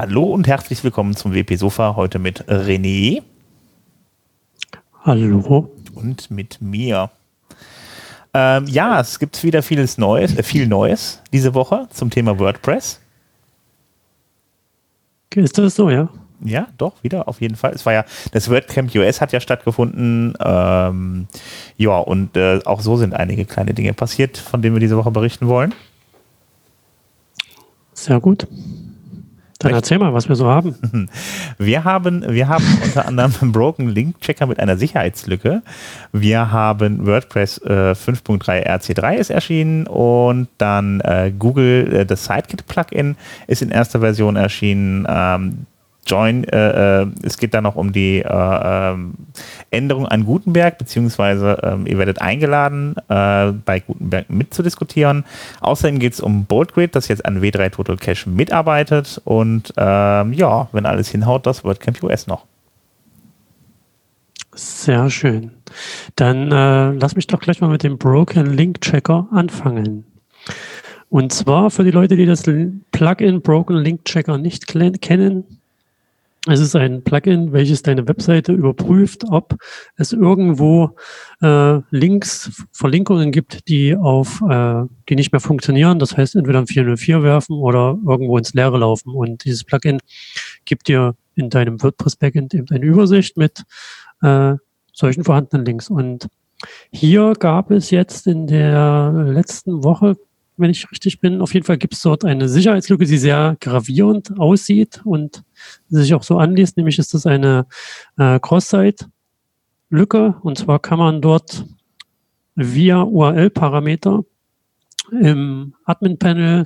Hallo und herzlich willkommen zum WP Sofa, heute mit René. Hallo. Und mit mir. Ja, es gibt wieder viel Neues diese Woche zum Thema WordPress. Ist das so, ja? Ja, doch, wieder, auf jeden Fall. Es war ja, das WordCamp US hat ja stattgefunden. Ja, und auch so sind einige kleine Dinge passiert, von denen wir diese Woche berichten wollen. Sehr gut. Dann erzähl mal, was wir so haben. Wir haben unter anderem einen Broken Link Checker mit einer Sicherheitslücke. Wir haben WordPress 5.3 RC3 ist erschienen und dann Google, das Sitekit Plugin ist in erster Version erschienen. Es geht dann noch um die Änderung an Gutenberg, beziehungsweise ihr werdet eingeladen, bei Gutenberg mitzudiskutieren. Außerdem geht es um BoldGrid, das jetzt an W3 Total Cache mitarbeitet und ja, wenn alles hinhaut, das WordCamp US noch. Sehr schön. Dann lass mich doch gleich mal mit dem Broken Link Checker anfangen. Und zwar für die Leute, die das Plugin Broken Link Checker nicht kennen, es ist ein Plugin, welches deine Webseite überprüft, ob es irgendwo Verlinkungen gibt, die nicht mehr funktionieren. Das heißt, entweder ein 404 werfen oder irgendwo ins Leere laufen. Und dieses Plugin gibt dir in deinem WordPress-Backend eben eine Übersicht mit solchen vorhandenen Links. Und hier gab es jetzt in der letzten Woche, wenn ich richtig bin, auf jeden Fall gibt es dort eine Sicherheitslücke, die sehr gravierend aussieht und sich auch so anliest, nämlich ist das eine Cross-Site-Lücke, und zwar kann man dort via URL-Parameter im Admin-Panel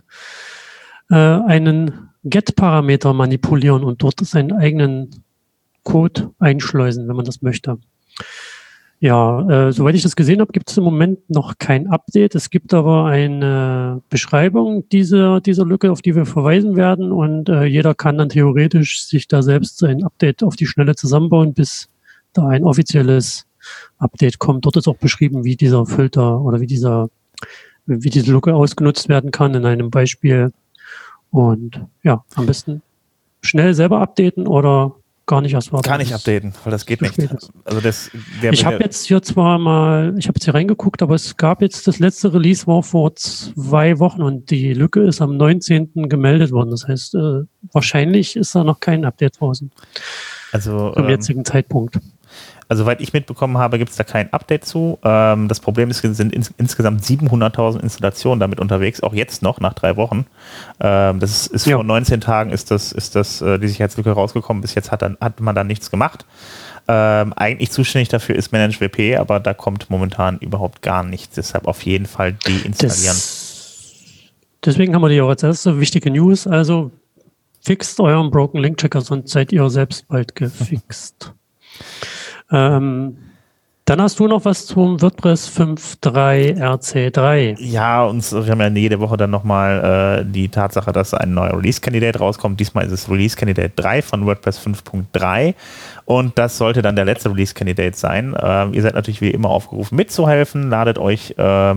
einen Get-Parameter manipulieren und dort seinen eigenen Code einschleusen, wenn man das möchte. Ja, soweit ich das gesehen habe, gibt es im Moment noch kein Update. Es gibt aber eine Beschreibung dieser Lücke, auf die wir verweisen werden. Und jeder kann dann theoretisch sich da selbst ein Update auf die Schnelle zusammenbauen, bis da ein offizielles Update kommt. Dort ist auch beschrieben, wie dieser Filter oder wie diese Lücke ausgenutzt werden kann in einem Beispiel. Und ja, am besten schnell selber updaten oder gar nicht erst warten. Gar nicht updaten, weil das geht nicht. Also ich habe jetzt hier hier reingeguckt, aber es gab jetzt, das letzte Release war vor 2 Wochen und die Lücke ist am 19. gemeldet worden. Das heißt, wahrscheinlich ist da noch kein Update draußen. Also zum jetzigen Zeitpunkt. Also, soweit ich mitbekommen habe, gibt es da kein Update zu. Das Problem ist, es sind insgesamt 700.000 Installationen damit unterwegs, auch jetzt noch, nach 3 Wochen. Das ist vor 19 Tagen ist das die Sicherheitslücke rausgekommen. Bis jetzt hat man da nichts gemacht. Eigentlich zuständig dafür ist ManageWP, aber da kommt momentan überhaupt gar nichts. Deshalb auf jeden Fall deinstallieren. Deswegen haben wir die auch als erste wichtige News. Also, fixt euren Broken Link Checker, sonst seid ihr selbst bald gefixt. Dann hast du noch was zum WordPress 5.3 RC3. Ja, wir haben ja jede Woche dann nochmal die Tatsache, dass ein neuer Release-Candidate rauskommt. Diesmal ist es Release-Candidate 3 von WordPress 5.3 und das sollte dann der letzte Release-Candidate sein. Ihr seid natürlich wie immer aufgerufen mitzuhelfen. Ladet euch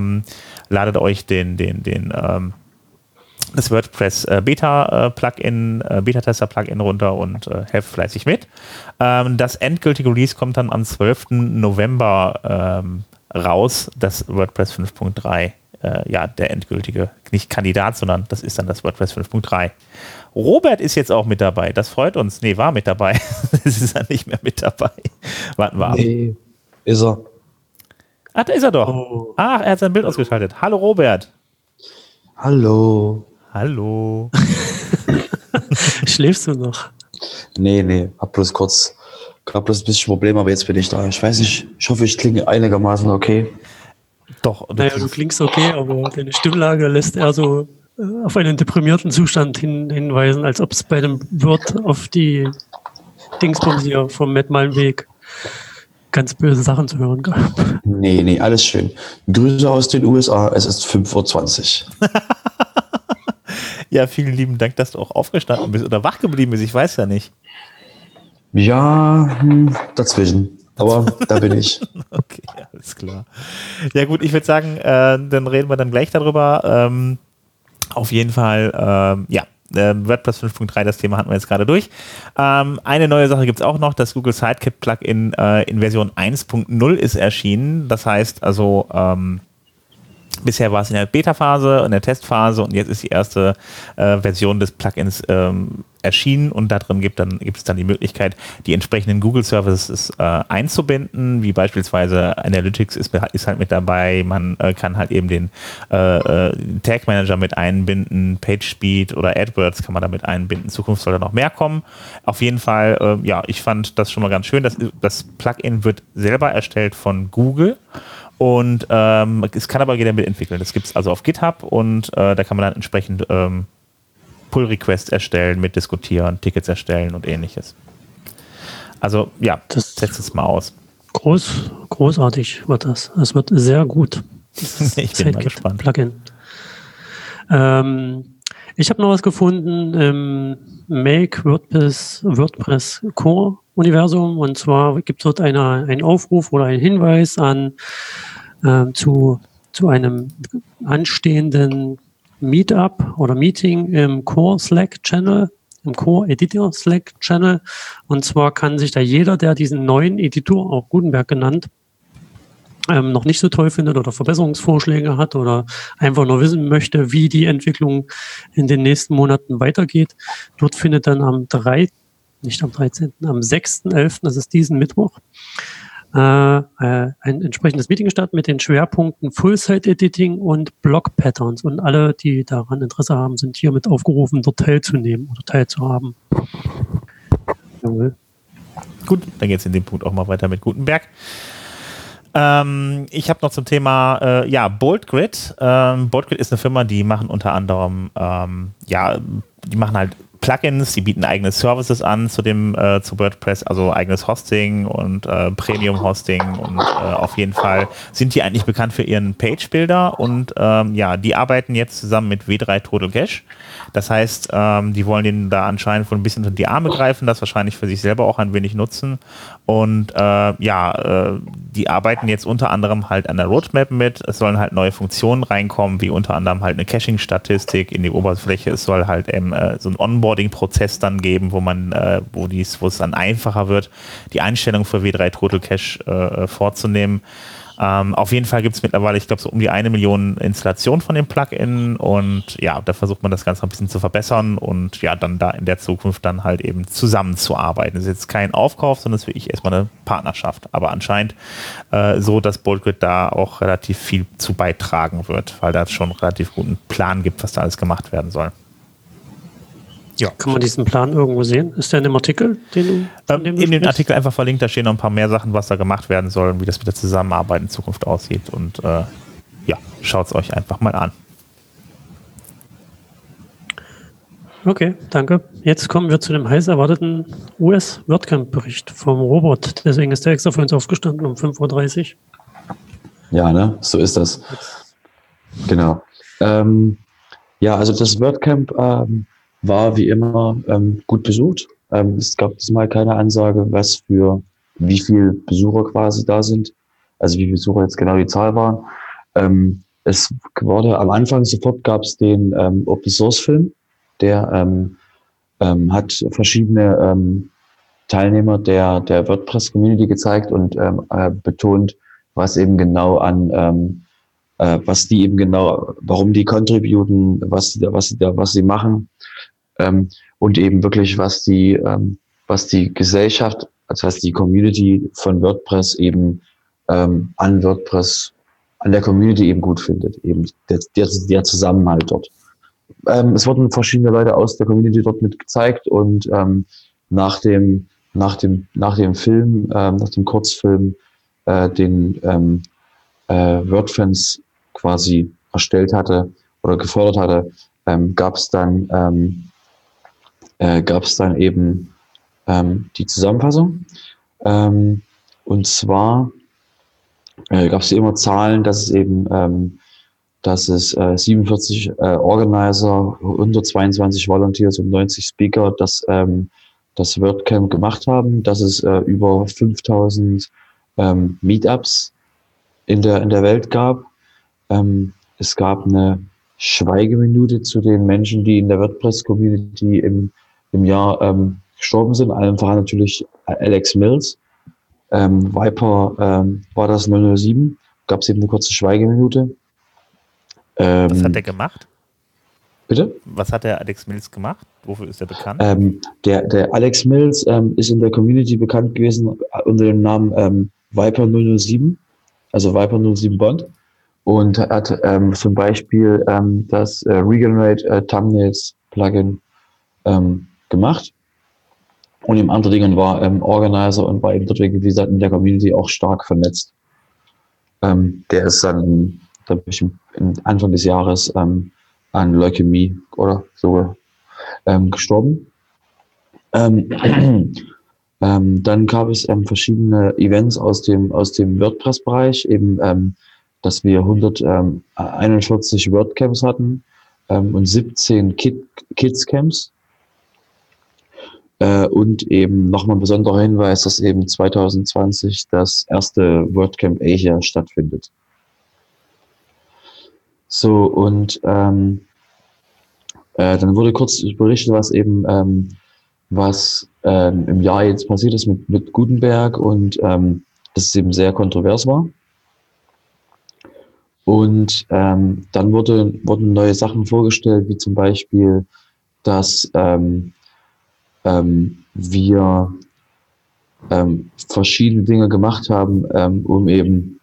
das WordPress Beta-Tester-Plugin runter und helft fleißig mit. Das endgültige Release kommt dann am 12. November raus, das WordPress 5.3. Der endgültige, nicht Kandidat, sondern das ist dann das WordPress 5.3. Robert ist jetzt auch mit dabei, das freut uns. Nee, war mit dabei. Jetzt ist er nicht mehr mit dabei. Warten wir ab. Nee, ist er. Ach, da ist er doch. Oh. Ach, er hat sein Bild ausgeschaltet. Hallo Robert. Hallo. Hallo. Schläfst du noch? Nee, gab bloß ein bisschen Probleme, aber jetzt bin ich da. Ich weiß nicht, ich hoffe, ich klinge einigermaßen okay. Doch. Naja, du klingst okay, aber deine Stimmlage lässt eher so auf einen deprimierten Zustand hinweisen, als ob es bei dem Wirt auf die Dingsbums hier vom Matt Malmweg ganz böse Sachen zu hören gab. Nee, alles schön. Grüße aus den USA, es ist 5:20 Uhr. Ja, vielen lieben Dank, dass du auch aufgestanden bist oder wach geblieben bist. Ich weiß ja nicht. Ja, dazwischen. Aber da bin ich. Okay, alles klar. Ja gut, ich würde sagen, dann reden wir dann gleich darüber. Auf jeden Fall, WordPress 5.3, das Thema hatten wir jetzt gerade durch. Eine neue Sache gibt es auch noch, das Google Sidekick Plugin in Version 1.0 ist erschienen. Das heißt also, bisher war es in der Beta-Phase, in der Testphase und jetzt ist die erste Version des Plugins erschienen und da drin gibt es dann die Möglichkeit, die entsprechenden Google-Services einzubinden, wie beispielsweise Analytics ist halt mit dabei, man kann halt eben den Tag-Manager mit einbinden, PageSpeed oder AdWords kann man damit einbinden, in Zukunft soll da noch mehr kommen. Auf jeden Fall, ich fand das schon mal ganz schön, das Plugin wird selber erstellt von Google. Und es kann aber jeder mitentwickeln. Das gibt es also auf GitHub und da kann man dann entsprechend Pull-Requests erstellen, mitdiskutieren, Tickets erstellen und ähnliches. Also ja, setzt es mal aus. Großartig wird das. Es wird sehr gut. Ich bin mal gespannt. Plugin. Ich habe noch was gefunden im Make WordPress Core Universum und zwar gibt es dort einen Aufruf oder einen Hinweis zu einem anstehenden Meetup oder Meeting im Core Slack Channel, im Core Editor Slack Channel. Und zwar kann sich da jeder, der diesen neuen Editor, auch Gutenberg genannt, noch nicht so toll findet oder Verbesserungsvorschläge hat oder einfach nur wissen möchte, wie die Entwicklung in den nächsten Monaten weitergeht. Dort findet dann am 6.11., das ist diesen Mittwoch, ein entsprechendes Meeting statt mit den Schwerpunkten Full-Site-Editing und Block-Patterns. Und alle, die daran Interesse haben, sind hiermit aufgerufen, dort teilzunehmen oder teilzuhaben. Jawohl. Gut, dann geht es in dem Punkt auch mal weiter mit Gutenberg. Ich habe noch zum Thema BoldGrid. BoldGrid ist eine Firma, die machen unter anderem die machen halt Plugins, die bieten eigene Services an zu WordPress, also eigenes Hosting und Premium-Hosting und auf jeden Fall sind die eigentlich bekannt für ihren Page-Builder und die arbeiten jetzt zusammen mit W3 Total Cache. Das heißt, die wollen denen da anscheinend von ein bisschen unter die Arme greifen, das wahrscheinlich für sich selber auch ein wenig nutzen und die arbeiten jetzt unter anderem halt an der Roadmap mit. Es sollen halt neue Funktionen reinkommen, wie unter anderem halt eine Caching-Statistik in die Oberfläche. Es soll halt so ein Onboarding-Prozess dann geben, wo es dann einfacher wird, die Einstellung für W3 Total Cache vorzunehmen. Auf jeden Fall gibt es mittlerweile, ich glaube, so um die 1 Million Installationen von dem Plugin und ja, da versucht man das Ganze ein bisschen zu verbessern und ja, dann da in der Zukunft dann halt eben zusammenzuarbeiten. Das ist jetzt kein Aufkauf, sondern es ist wirklich erstmal eine Partnerschaft, aber anscheinend so, dass BoldGrid da auch relativ viel zu beitragen wird, weil da schon einen relativ guten Plan gibt, was da alles gemacht werden soll. Ja. Kann man diesen Plan irgendwo sehen? Ist der in dem Artikel, in dem Artikel einfach verlinkt, da stehen noch ein paar mehr Sachen, was da gemacht werden soll und wie das mit der Zusammenarbeit in Zukunft aussieht. Und schaut es euch einfach mal an. Okay, danke. Jetzt kommen wir zu dem heiß erwarteten US-WordCamp-Bericht vom Robert. Deswegen ist der extra für uns aufgestanden um 5.30 Uhr. Ja, ne? So ist das. Genau. Also das WordCamp war wie immer gut besucht. Es gab diesmal keine Ansage, wie viele Besucher quasi da sind. Also wie viele Besucher jetzt genau die Zahl waren. Es wurde am Anfang sofort gab es den Open Source Film, der hat verschiedene Teilnehmer der WordPress Community gezeigt und betont, was eben genau warum die contributen, was sie machen. Und eben wirklich, was die Gesellschaft, also was die Community von WordPress eben an der Community eben gut findet, eben der Zusammenhalt dort. Es wurden verschiedene Leute aus der Community dort mit gezeigt und nach dem Film, nach dem Kurzfilm, den WordFans quasi erstellt hatte oder gefordert hatte, gab es dann eben die Zusammenfassung. Und zwar gab es immer Zahlen, dass es 47 Organizer, 122 Volunteers und 90 Speaker das WordCamp gemacht haben, dass es über 5000 Meetups in der Welt gab. Es gab eine Schweigeminute zu den Menschen, die in der WordPress-Community im Jahr gestorben sind. Allen voran natürlich Alex Mills. Viper war das 007. Gab es eben eine kurze Schweigeminute. Was hat der gemacht? Bitte? Was hat der Alex Mills gemacht? Wofür ist er bekannt? Der Alex Mills ist in der Community bekannt gewesen unter dem Namen Viper 007, also Viper 07 Bond, und hat zum Beispiel das Regenerate Thumbnails Plugin gemacht. Und im anderen Dingen war Organizer und war eben dort, wie gesagt, in der Community auch stark vernetzt. Der ist dann Anfang des Jahres an Leukämie oder so gestorben. Dann gab es verschiedene Events aus dem WordPress-Bereich, eben, dass wir 141 WordCamps hatten und 17 Kids-Camps. Und eben nochmal ein besonderer Hinweis, dass eben 2020 das erste WordCamp Asia stattfindet. So, und dann wurde kurz berichtet, was eben im Jahr jetzt passiert ist mit Gutenberg und dass es eben sehr kontrovers war. Und dann wurden neue Sachen vorgestellt, wie zum Beispiel, dass wir verschiedene Dinge gemacht haben, um eben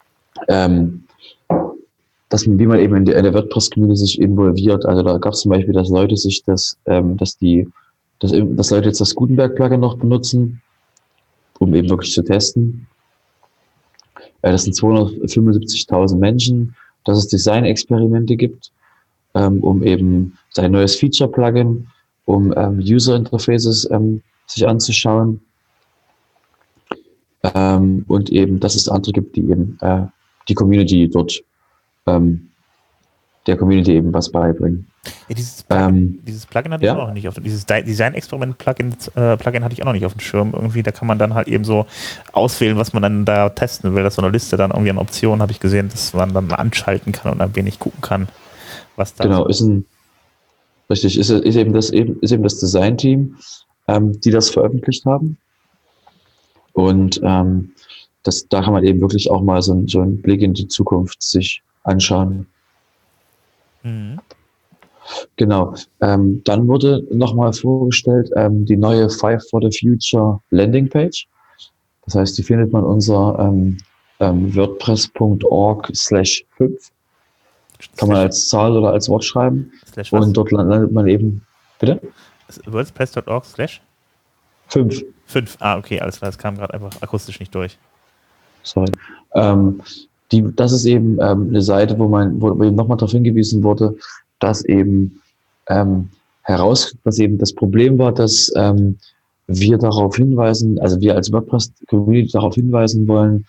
wie man eben in der WordPress-Community sich involviert. Also da gab es zum Beispiel, dass Leute sich dass Leute jetzt das Gutenberg-Plugin noch benutzen, um eben wirklich zu testen. Das sind 275.000 Menschen, dass es Design-Experimente gibt, um eben sein neues Feature-Plugin, um User-Interfaces sich anzuschauen. Und eben, dass es andere gibt, die eben die Community dort der Community eben was beibringen. Ja, dieses Plugin hatte ich auch noch nicht auf dieses Design-Experiment-Plugin hatte ich auch noch nicht auf dem Schirm. Irgendwie, da kann man dann halt eben so auswählen, was man dann da testen will. Das ist so eine Liste dann irgendwie an Optionen, habe ich gesehen, dass man dann anschalten kann und ein wenig gucken kann, was da genau, ist eben das Design-Team, die das veröffentlicht haben. Und da kann man eben wirklich auch mal so einen Blick in die Zukunft sich anschauen. Mhm. Genau. Dann wurde nochmal vorgestellt die neue Five for the Future Landingpage. Das heißt, die findet man unter WordPress.org/5. Kann man als Zahl oder als Wort schreiben. Und dort landet man eben. Bitte? WordPress.org/5. 5. Okay, alles klar. Das kam gerade einfach akustisch nicht durch. Sorry. Das ist eben eine Seite, wo eben nochmal darauf hingewiesen wurde, dass eben dass eben das Problem war, dass wir darauf hinweisen, also wir als WordPress-Community darauf hinweisen wollen,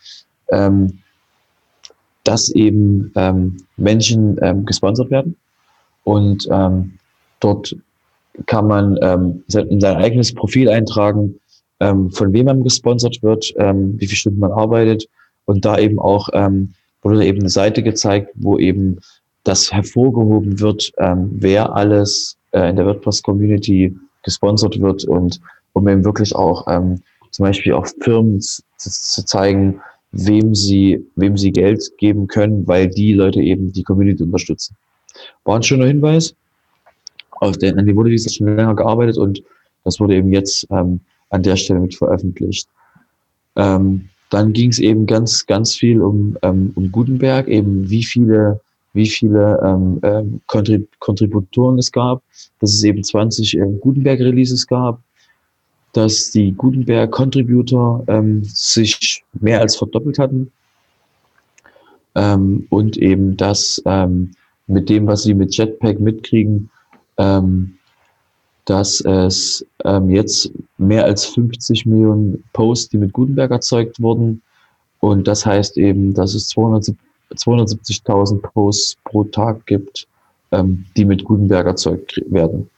dass eben Menschen gesponsert werden. Und dort kann man in sein eigenes Profil eintragen, von wem man gesponsert wird, wie viele Stunden man arbeitet. Und da eben auch wurde eben eine Seite gezeigt, wo eben das hervorgehoben wird, wer alles in der WordPress-Community gesponsert wird und um eben wirklich auch zum Beispiel auch Firmen zu zeigen, wem sie Geld geben können, weil die Leute eben die Community unterstützen. War ein schöner Hinweis. An dem wurde dieses schon länger gearbeitet und das wurde eben jetzt an der Stelle mit veröffentlicht. Dann ging es eben ganz, ganz viel um Gutenberg, eben wie viele Kontributoren es gab, dass es eben 20 Gutenberg-Releases gab, dass die Gutenberg-Contributor sich mehr als verdoppelt hatten und eben, dass mit dem, was sie mit Jetpack mitkriegen, dass es jetzt mehr als 50 Millionen Posts, die mit Gutenberg erzeugt wurden. Und das heißt eben, dass es 270.000 Posts pro Tag gibt, die mit Gutenberg erzeugt werden.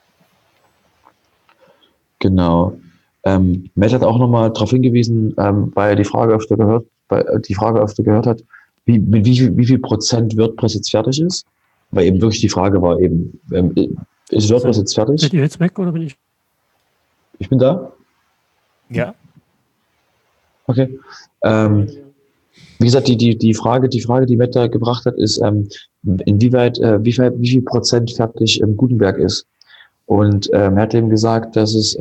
Genau. Matt hat auch nochmal darauf hingewiesen, weil er die Frage öfter gehört hat, wie viel Prozent WordPress jetzt fertig ist. weil eben wirklich die Frage war eben, ist WordPress jetzt fertig? Seid ihr jetzt weg oder bin ich? Ich bin da? Ja. Okay. Wie gesagt, die Frage, die Matt da gebracht hat, ist, wie viel Prozent fertig Gutenberg ist. Und er hat eben gesagt, dass es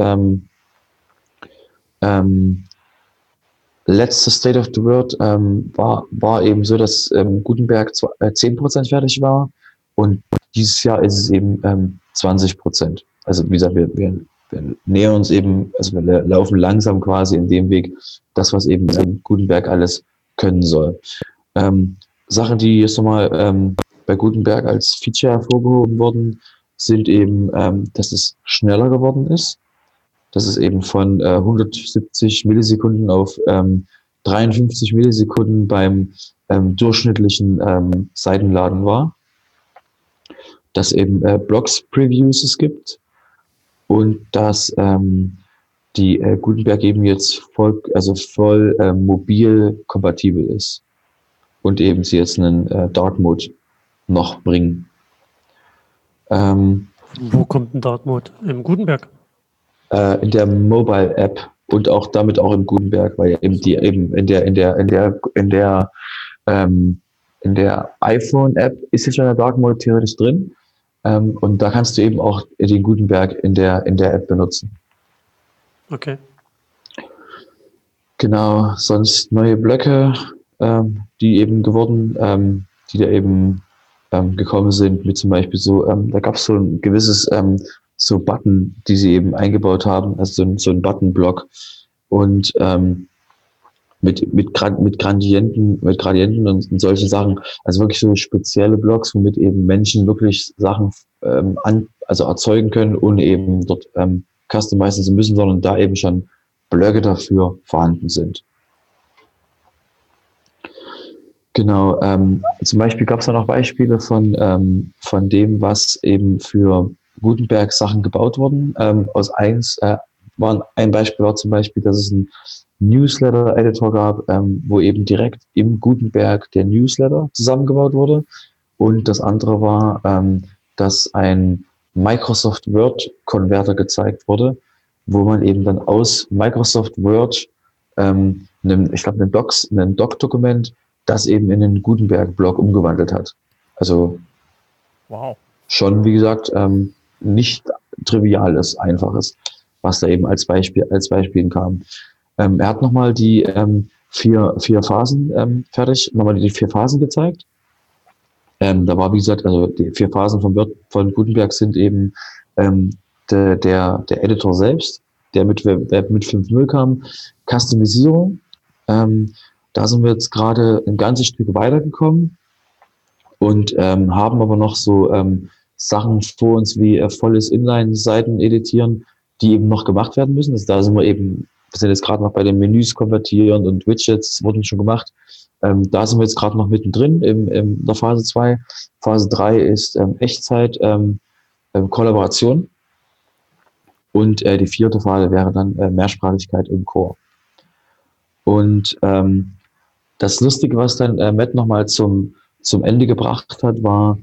letzte State of the World war eben so, dass Gutenberg 10% fertig war und dieses Jahr ist es eben 20%. Also wie gesagt, wir nähern uns eben, also wir laufen langsam quasi in dem Weg, das, was eben Gutenberg alles können soll. Sachen, die jetzt nochmal bei Gutenberg als Feature hervorgehoben wurden, sind eben, dass es schneller geworden ist. Dass es eben von 170 Millisekunden auf 53 Millisekunden beim durchschnittlichen Seitenladen war. Dass eben Blogs-Previews es gibt und dass die Gutenberg eben jetzt voll mobil kompatibel ist und eben sie jetzt einen Dark Mode noch bringen. Wo kommt ein Dark Mode? Im Gutenberg? In der Mobile App und auch damit auch im Gutenberg, weil eben die eben in der iPhone App ist jetzt schon der Dark Mode theoretisch drin. Und da kannst du eben auch den Gutenberg in der App benutzen. Okay. Genau, sonst neue Blöcke, die eben die da eben gekommen sind, wie zum Beispiel so, da gab es so ein gewisses so Button, die sie eben eingebaut haben, also so ein Button-Block und mit Gradienten und solche Sachen, also wirklich so spezielle Blocks, womit eben Menschen wirklich Sachen erzeugen können, ohne eben dort customizen zu müssen, sondern da eben schon Blöcke dafür vorhanden sind. Genau, zum Beispiel gab es da noch Beispiele von dem, was eben für Gutenberg Sachen gebaut wurden. Ein Beispiel war zum Beispiel, dass es einen Newsletter-Editor gab, wo eben direkt im Gutenberg der Newsletter zusammengebaut wurde. Und das andere war, dass ein Microsoft Word-Konverter gezeigt wurde, wo man eben dann aus Microsoft Word ein Doc-Dokument, das eben in den Gutenberg-Blog umgewandelt hat. Also wow. Schon, wie gesagt, nicht triviales, einfaches, was da eben als Beispiel kam. Er hat nochmal die 4 Phasen nochmal die 4 Phasen gezeigt. Da war, wie gesagt, also die 4 Phasen von Gutenberg sind eben der Editor selbst, der mit 5.0 kam, Customisierung. Da sind wir jetzt gerade ein ganzes Stück weitergekommen und haben aber noch so Sachen vor uns wie volles Inline-Seiten editieren, die eben noch gemacht werden müssen. Also da sind wir jetzt gerade noch bei den Menüs konvertieren und Widgets wurden schon gemacht. Da sind wir jetzt gerade noch mittendrin in der Phase 2. Phase 3 ist Echtzeit, Kollaboration. Und die 4. Phase wäre dann Mehrsprachigkeit im Core. Und das Lustige, was dann Matt nochmal zum Ende gebracht hat, war,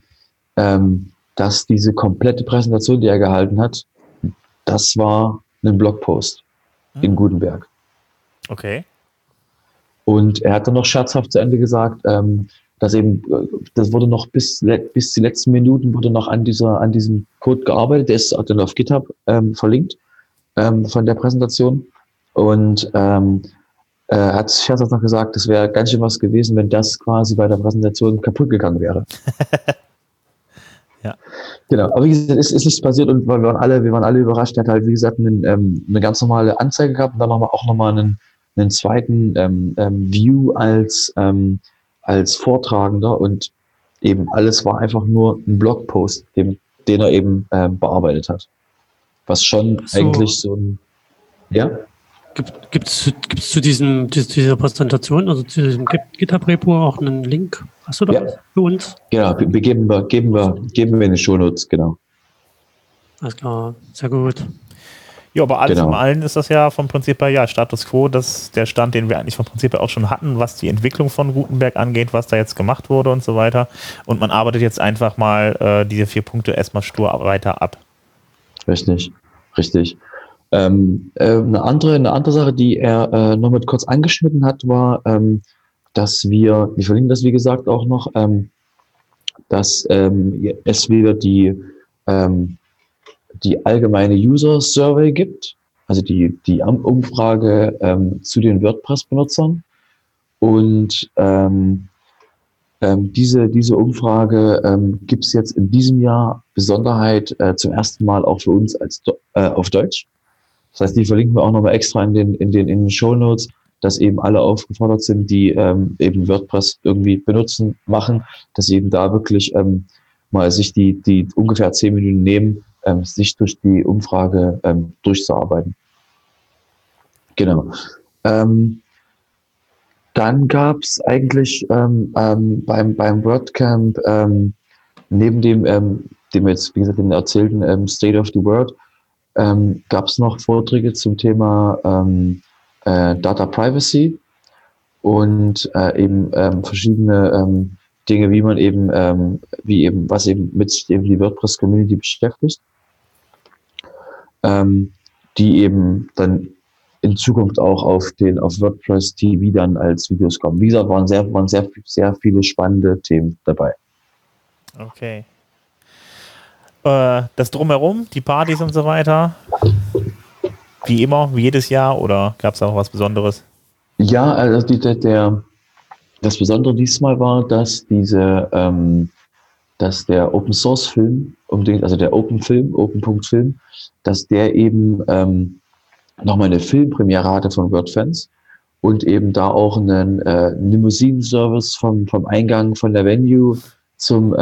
dass diese komplette Präsentation, die er gehalten hat, das war ein Blogpost in Gutenberg. Okay. Und er hat dann noch scherzhaft zu Ende gesagt, dass eben, das wurde noch bis die letzten Minuten wurde noch an diesem Code gearbeitet, der ist dann auf GitHub verlinkt von der Präsentation. Und er hat scherzhaft noch gesagt, das wäre ganz schön was gewesen, wenn das quasi bei der Präsentation kaputt gegangen wäre. Ja. Genau, aber wie gesagt, es ist nichts passiert und wir waren alle überrascht. Er hat halt, wie gesagt, eine ganz normale Anzeige gehabt und dann auch nochmal einen zweiten View als Vortragender und eben alles war einfach nur ein Blogpost, den er eben bearbeitet hat. Was schon so, eigentlich so ein, ja? Gibt es zu dieser Präsentation, also zu diesem GitHub-Repo auch einen Link? Hast du da was für uns? Ja, geben wir in die Shownotes, genau. Alles klar, sehr gut. Ja, aber alles Genau. im Allen ist das ja vom Prinzip her, ja, Status Quo, das der Stand, den wir eigentlich vom Prinzip her auch schon hatten, was die Entwicklung von Gutenberg angeht, was da jetzt gemacht wurde und so weiter. Und man arbeitet jetzt einfach mal diese 4 Punkte erstmal stur weiter ab. Richtig. Eine andere Sache, die er noch mit kurz angeschnitten hat, war, dass wir verlinken das wie gesagt auch noch, dass es wieder die allgemeine User Survey gibt, also die Umfrage zu den WordPress-Benutzern. Und diese Umfrage gibt es jetzt in diesem Jahr Besonderheit zum ersten Mal auch für uns auf Deutsch. Das heißt, die verlinken wir auch nochmal extra in den Shownotes, dass eben alle aufgefordert sind, die eben WordPress irgendwie benutzen, machen, dass sie eben da wirklich mal sich die ungefähr 10 Minuten nehmen, sich durch die Umfrage durchzuarbeiten. Genau. Dann gab es eigentlich beim WordCamp neben dem jetzt, wie gesagt, den erzählten State of the World, gab es noch Vorträge zum Thema Data Privacy und eben verschiedene Dinge, wie man was mit die WordPress Community beschäftigt, die eben dann in Zukunft auch auf WordPress TV dann als Videos kommen. Wie gesagt, waren sehr viele spannende Themen dabei. Okay. Das Drumherum, die Partys und so weiter, wie immer, wie jedes Jahr, oder gab es da noch was Besonderes? Ja, also das Besondere diesmal war, dass dass der Open Source Film, also der Open.Film, dass der eben nochmal eine Filmpremiere hatte von WordFans und eben da auch einen Limousinen-Service vom Eingang von der Venue zu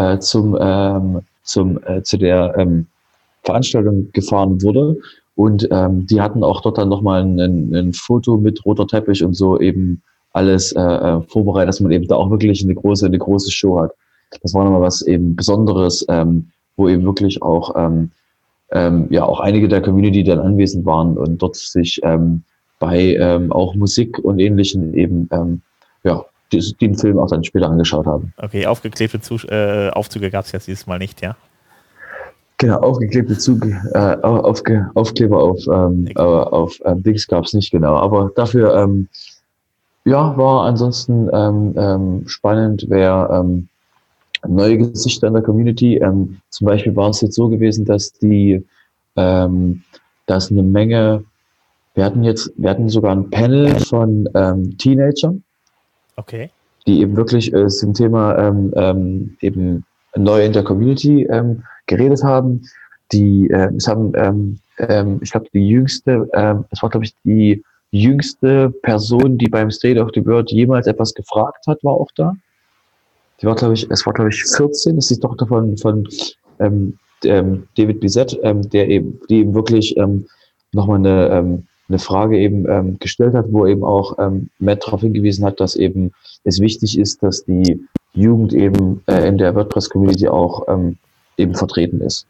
der Veranstaltung gefahren wurde. Und die hatten auch dort dann nochmal ein Foto mit roter Teppich und so eben alles vorbereitet, dass man eben da auch wirklich eine große Show hat. Das war nochmal was eben Besonderes, wo eben wirklich auch auch einige der Community dann anwesend waren und dort sich bei auch Musik und Ähnlichem eben den Film auch dann später angeschaut haben. Okay, aufgeklebte Aufzüge gab es jetzt dieses Mal nicht, ja? Genau, aufgeklebte Aufkleber auf Dings gab es nicht, genau. Aber dafür war ansonsten spannend, wer neue Gesichter in der Community. Zum Beispiel war es jetzt so gewesen, dass dass eine Menge, wir hatten sogar ein Panel von Teenagern, okay, die eben wirklich zum Thema eben neu in der Community geredet haben. Ich glaube, es war, glaube ich, die jüngste Person, die beim State of the World jemals etwas gefragt hat, war auch da. Es war, glaube ich, 14, das ist die Tochter von David Bissett, die eben wirklich nochmal eine Frage eben gestellt hat, wo eben auch Matt darauf hingewiesen hat, dass eben es wichtig ist, dass die Jugend eben in der WordPress-Community auch eben vertreten ist.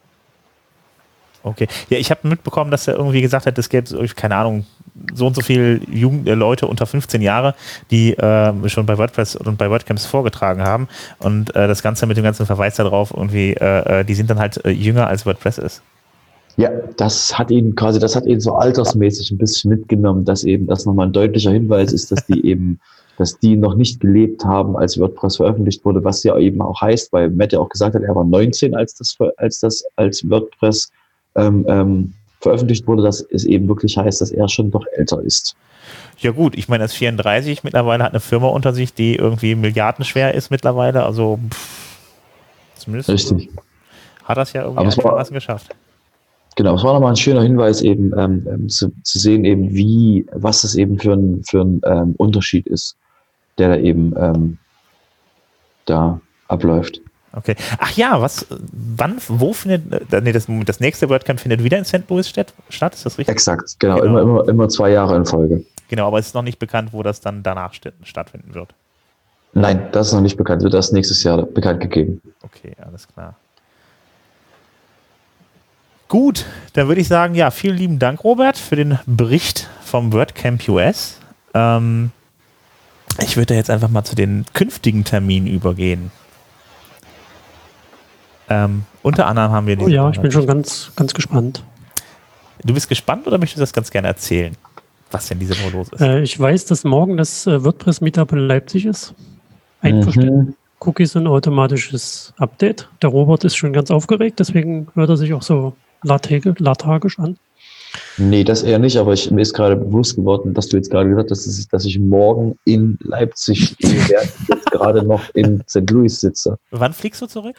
Okay. Ja, ich habe mitbekommen, dass er irgendwie gesagt hat, es gäbe, keine Ahnung, so und so viele Leute unter 15 Jahre, die schon bei WordPress und bei WordCamps vorgetragen haben und das Ganze mit dem ganzen Verweis darauf irgendwie, die sind dann halt jünger als WordPress ist. Ja, das hat ihn so altersmäßig ein bisschen mitgenommen, dass eben das nochmal ein deutlicher Hinweis ist, dass die noch nicht gelebt haben, als WordPress veröffentlicht wurde, was ja eben auch heißt, weil Matt ja auch gesagt hat, er war 19, als WordPress veröffentlicht wurde, dass es eben wirklich heißt, dass er schon doch älter ist. Ja gut, ich meine, er ist 34, mittlerweile hat eine Firma unter sich, die irgendwie milliardenschwer ist mittlerweile, also zumindest Richtig. Hat das ja irgendwie einigermaßen geschafft. Genau, es war nochmal ein schöner Hinweis eben zu sehen eben was das eben für ein Unterschied ist, der da eben da abläuft. Okay. Ach ja, wo findet, das nächste WordCamp findet wieder in St. Louis statt, ist das richtig? Exakt, genau. Immer 2 Jahre in Folge. Genau, aber es ist noch nicht bekannt, wo das dann danach stattfinden wird. Nein, das ist noch nicht bekannt, wird erst nächstes Jahr bekannt gegeben. Okay, alles klar. Gut, dann würde ich sagen, ja, vielen lieben Dank, Robert, für den Bericht vom WordCamp US. Ich würde jetzt einfach mal zu den künftigen Terminen übergehen. Unter anderem haben wir Oh ja, ich bin schon ganz, ganz gespannt. Du bist gespannt oder möchtest du das ganz gerne erzählen, was denn diese Woche los ist? Ich weiß, dass morgen das WordPress-Meetup in Leipzig ist. Einverstanden. Cookies und automatisches Update. Der Robert ist schon ganz aufgeregt, deswegen hört er sich auch so lethargisch an. Nee, das eher nicht, aber mir ist gerade bewusst geworden, dass du jetzt gerade gesagt hast, dass ich morgen in Leipzig stehe, während ich jetzt gerade noch in St. Louis sitze. Wann fliegst du zurück?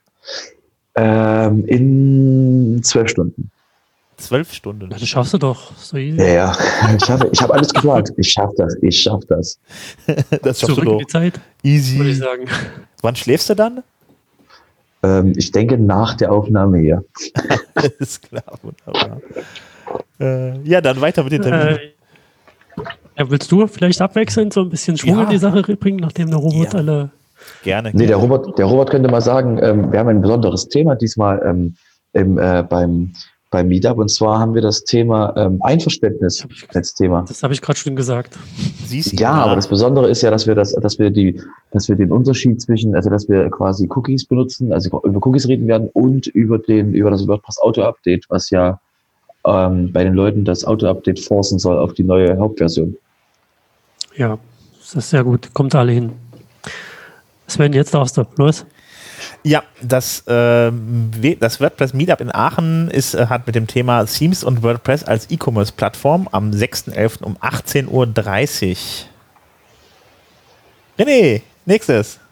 In 12 Stunden. 12 Stunden. Das schaffst du doch. So easy. Ja, ich habe alles geplant. Ich schaff das. Das schaffst Zurück du in doch. die Zeit, Easy. würde ich sagen. Wann schläfst du dann? Ich denke nach der Aufnahme hier. Ist klar, wunderbar. Ja, dann weiter mit den Terminen. Ja, willst du vielleicht abwechselnd so ein bisschen Schwung in die Sache bringen, nachdem der Robert alle... Gerne. Nee, der Robert könnte mal sagen, wir haben ein besonderes Thema diesmal beim Meetup, und zwar haben wir das Thema Einverständnis als Thema. Das habe ich gerade schon gesagt. Ja, aber das Besondere ist ja, dass wir den Unterschied zwischen, also dass wir quasi Cookies benutzen, also über Cookies reden werden und über das WordPress Auto-Update, was ja bei den Leuten das Auto-Update forcen soll auf die neue Hauptversion. Ja, das ist sehr gut. Kommt alle hin. Sven, jetzt darfst du. Los. Ja, das WordPress Meetup in Aachen hat mit dem Thema Themes und WordPress als E-Commerce-Plattform am 6.11. um 18.30 Uhr. René, nächstes.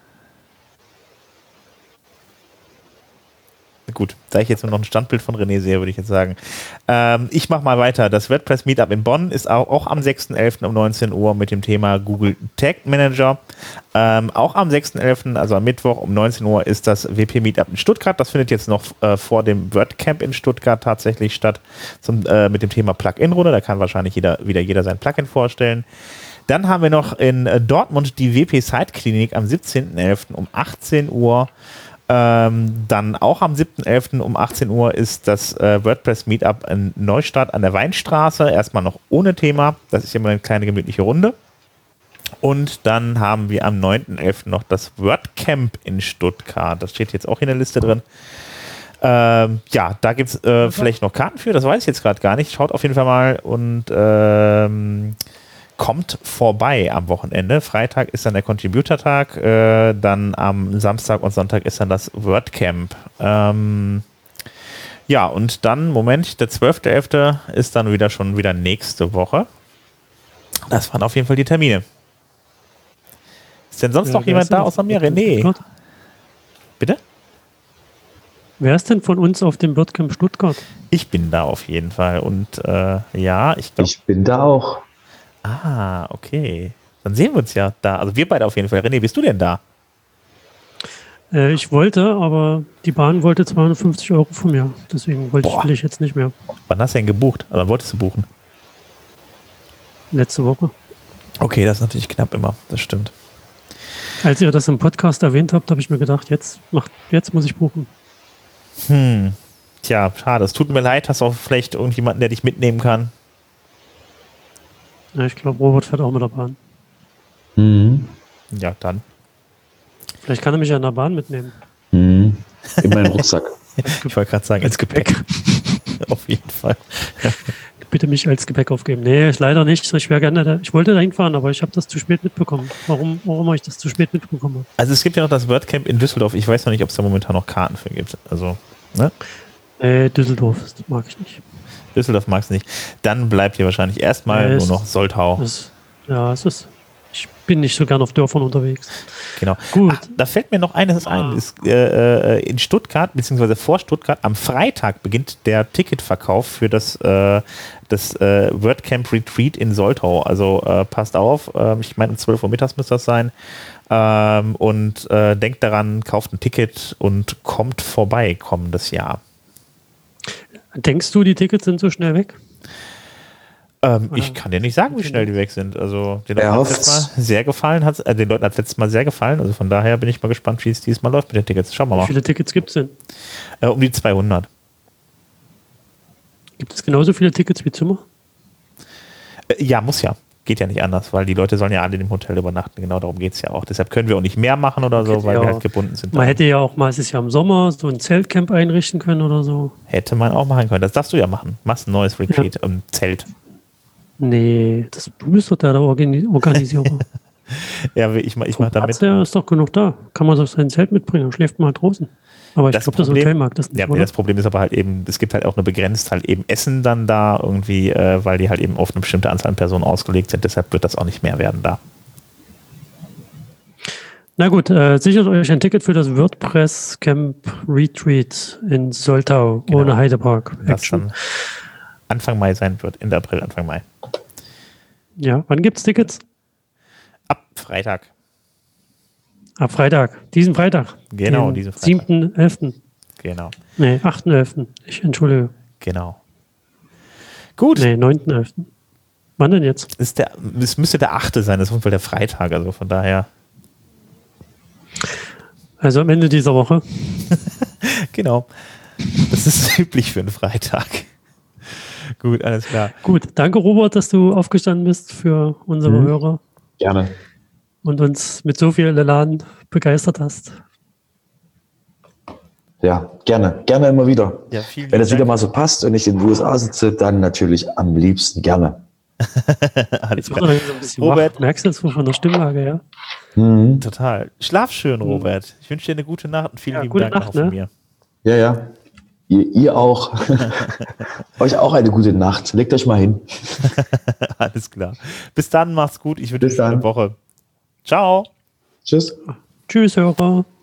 Gut, da ich jetzt nur noch ein Standbild von René sehe, würde ich jetzt sagen. Ich mache mal weiter. Das WordPress Meetup in Bonn ist auch am 6.11. um 19 Uhr mit dem Thema Google Tag Manager. Auch am 6.11., also am Mittwoch um 19 Uhr, ist das WP Meetup in Stuttgart. Das findet jetzt noch vor dem WordCamp in Stuttgart tatsächlich statt, mit dem Thema Plugin-Runde. Da kann wahrscheinlich wieder jeder sein Plugin vorstellen. Dann haben wir noch in Dortmund die WP Site Klinik am 17.11. um 18 Uhr. Dann auch am 7.11. um 18 Uhr ist das WordPress Meetup in Neustadt an der Weinstraße. Erstmal noch ohne Thema. Das ist immer eine kleine gemütliche Runde. Und dann haben wir am 9.11. noch das WordCamp in Stuttgart. Das steht jetzt auch in der Liste drin. Ja, da gibt es vielleicht noch Karten für. Das weiß ich jetzt gerade gar nicht. Schaut auf jeden Fall mal und kommt vorbei am Wochenende. Freitag ist dann der Contributor-Tag, dann am Samstag und Sonntag ist dann das WordCamp. Ja, und dann, Moment, der 12.11. ist dann schon wieder nächste Woche. Das waren auf jeden Fall die Termine. Ist denn sonst noch jemand da außer mir? René? Bitte? Wer ist denn von uns auf dem WordCamp Stuttgart? Ich bin da auf jeden Fall und ja, ich glaube... Ich bin da auch. Ah, okay. Dann sehen wir uns ja da. Also wir beide auf jeden Fall. René, bist du denn da? Ich wollte, aber die Bahn wollte 250 € von mir. Deswegen will ich jetzt nicht mehr. Wann hast du denn gebucht? Oder wolltest du buchen? Letzte Woche. Okay, das ist natürlich knapp immer. Das stimmt. Als ihr das im Podcast erwähnt habt, habe ich mir gedacht, jetzt muss ich buchen. Tja, schade. Es tut mir leid. Hast du auch vielleicht irgendjemanden, der dich mitnehmen kann? Ja, ich glaube, Robert fährt auch mit der Bahn. Ja, dann. Vielleicht kann er mich ja in der Bahn mitnehmen. In meinen Rucksack. Ich wollte gerade sagen, als Gepäck. Auf jeden Fall. Bitte mich als Gepäck aufgeben. Nee, leider nicht. Ich wäre gerne da. Ich wollte da hinfahren, aber ich habe das zu spät mitbekommen. Warum habe ich das zu spät mitbekommen? Also es gibt ja noch das WordCamp in Düsseldorf. Ich weiß noch nicht, ob es da momentan noch Karten für gibt. Also, ne? Düsseldorf, das mag ich nicht. Düsseldorf magst du nicht. Dann bleibt hier wahrscheinlich erstmal nur noch Soltau. Ich bin nicht so gern auf Dörfern unterwegs. Genau. Gut. Ach, da fällt mir noch eines ein. In Stuttgart, beziehungsweise vor Stuttgart, am Freitag beginnt der Ticketverkauf für das WordCamp Retreat in Soltau. Also passt auf. Ich meine, um 12 Uhr mittags müsste das sein. Und denkt daran, kauft ein Ticket und kommt vorbei kommendes Jahr. Denkst du, die Tickets sind so schnell weg? Ich kann dir nicht sagen, wie schnell die weg sind. Also den Leuten hat es letztes Mal sehr gefallen. Den Leuten hat es letztes Mal sehr gefallen. Also von daher bin ich mal gespannt, wie es dieses Mal läuft mit den Tickets. Schauen wir mal. Wie viele Tickets gibt es denn? Um die 200. Gibt es genauso viele Tickets wie Zimmer? Ja, muss ja. Geht ja nicht anders, weil die Leute sollen ja alle in dem Hotel übernachten. Genau darum geht es ja auch. Deshalb können wir auch nicht mehr machen oder so, weil wir halt gebunden sind. Man hätte ja auch mal, es ist ja im Sommer, so ein Zeltcamp einrichten können oder so. Hätte man auch machen können. Das darfst du ja machen. Machst ein neues Retreat im Zelt. Nee, du bist doch der Organisierer. Ja, ich mach damit. Ja, ist doch genug da. Kann man so sein Zelt mitbringen, dann schläft man halt draußen. Aber ich glaube, das Hotel mag das nicht, ja, das Problem ist aber halt eben, es gibt halt auch eine begrenzt halt eben Essen dann da irgendwie, weil die halt eben auf eine bestimmte Anzahl an Personen ausgelegt sind. Deshalb wird das auch nicht mehr werden da. Na gut, sichert euch ein Ticket für das WordPress Camp Retreat in Soltau ohne Heidepark. Das dann Anfang Mai sein wird, Ende April, Anfang Mai. Ja, wann gibt's Tickets? Ab Freitag. Ab Freitag, diesen Freitag. Genau, diesen Freitag. 7.11. Genau. Nee, 8.11. Ich entschuldige. Genau. Gut. Nee, 9.11. Wann denn jetzt? Es müsste der 8. sein, das ist wohl der Freitag, also von daher. Also am Ende dieser Woche. Genau. Das ist üblich für einen Freitag. Gut, alles klar. Gut, danke Robert, dass du aufgestanden bist für unsere Hörer. Gerne. Und uns mit so viel Elan begeistert hast. Ja, gerne. Gerne immer wieder. Ja, vielen Wenn es Dank. wieder mal so passt und ich in den USA sitze, dann natürlich am liebsten gerne. Alles Jetzt klar. wird er so ein bisschen Robert. wach. Merkst du das von der Stimmlage, ja? Total. Schlaf schön, Robert. Ich wünsche dir eine gute Nacht und vielen lieben gute Dank Nacht, auch von ne? mir. Ja, ja. Ihr auch. Euch auch eine gute Nacht. Legt euch mal hin. Alles klar. Bis dann, macht's gut. Ich wünsche Bis dir eine dann. Woche. Ciao. Tschüss. Tschüss, Hörer.